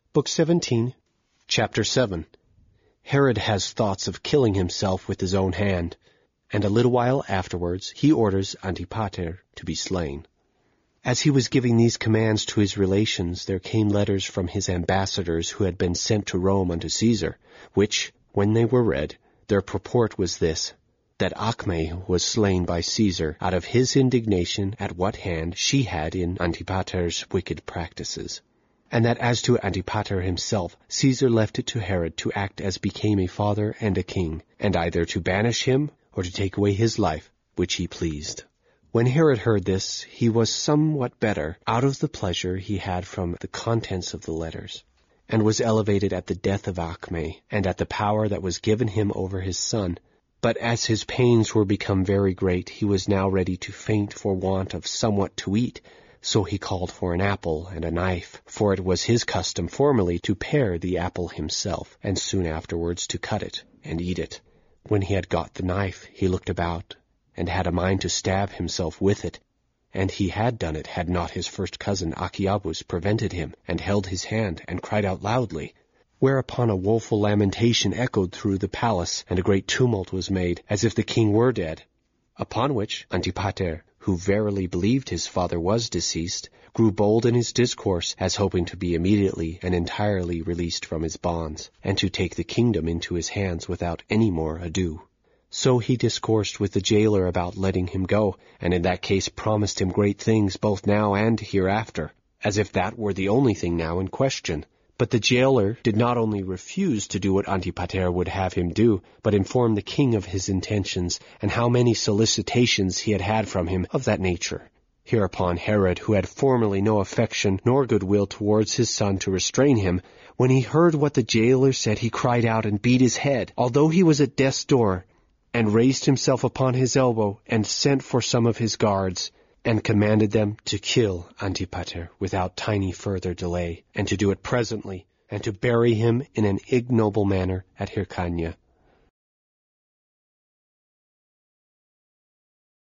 Book 17, Chapter 7. Herod has thoughts of killing himself with his own hand, and a little while afterwards he orders Antipater to be slain. As he was giving these commands to his relations, there came letters from his ambassadors who had been sent to Rome unto Caesar, which, when they were read, their purport was this, that Acme was slain by Caesar out of his indignation at what hand she had in Antipater's wicked practices, and that as to Antipater himself, Caesar left it to Herod to act as became a father and a king, and either to banish him or to take away his life, which he pleased. When Herod heard this, he was somewhat better out of the pleasure he had from the contents of the letters, and was elevated at the death of Acme, and at the power that was given him over his son. But as his pains were become very great, he was now ready to faint for want of somewhat to eat. So he called for an apple and a knife, for it was his custom formerly to pare the apple himself, and soon afterwards to cut it and eat it. When he had got the knife, he looked about, and had a mind to stab himself with it. And he had done it, had not his first cousin Achiabus prevented him, and held his hand, and cried out loudly. Whereupon a woeful lamentation echoed through the palace, and a great tumult was made, as if the king were dead. Upon which Antipater, who verily believed his father was deceased, grew bold in his discourse, as hoping to be immediately and entirely released from his bonds, and to take the kingdom into his hands without any more ado. So he discoursed with the jailer about letting him go, and in that case promised him great things both now and hereafter, as if that were the only thing now in question. But the jailer did not only refuse to do what Antipater would have him do, but informed the king of his intentions, and how many solicitations he had had from him of that nature. Hereupon Herod, who had formerly no affection nor goodwill towards his son to restrain him, when he heard what the jailer said, he cried out and beat his head, although he was at death's door, and raised himself upon his elbow, and sent for some of his guards, and commanded them to kill Antipater without tiny further delay, and to do it presently, and to bury him in an ignoble manner at Hyrcania.